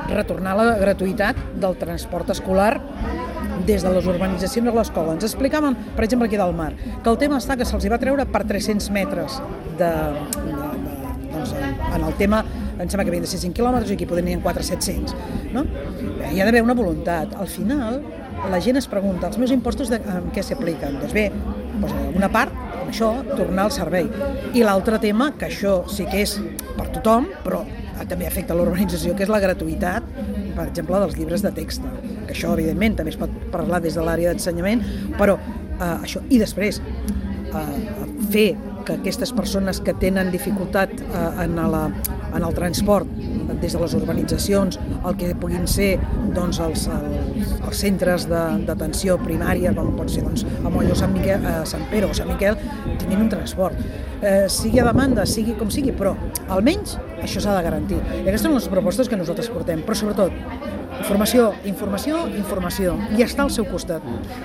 retornar la gratuïtat del transport escolar des de les urbanitzacions a l'escola. Ens explicaven, per exemple, aquí del Mar, que el tema està que se'ls va treure per 300 metres doncs, en el tema, em sembla que havien de ser 5 quilòmetres i aquí podrien 400-700. No? Hi ha d'haver una voluntat. Al final, la gent es pregunta, els meus impostos en què s'apliquen? Doncs bé, una part, això, tornar al servei. I l'altre tema, que això sí que és per tothom, però també afecta l'urbanització, que és la gratuïtat, per exemple, dels llibres de text. Que això, evidentment, també es pot parlar des de l'àrea d'ensenyament, però això. I després, fer que aquestes persones que tenen dificultat en el transport des de les urbanitzacions, el que puguin ser doncs, els centres d'atenció primària, com pot ser doncs, a Molló, Sant Pere o Sant Miquel, tinguin un transport. Sigui a demanda, sigui com sigui, però almenys això s'ha de garantir. I aquestes són les propostes que nosaltres portem, però sobretot informació, informació, informació, i estar al seu costat.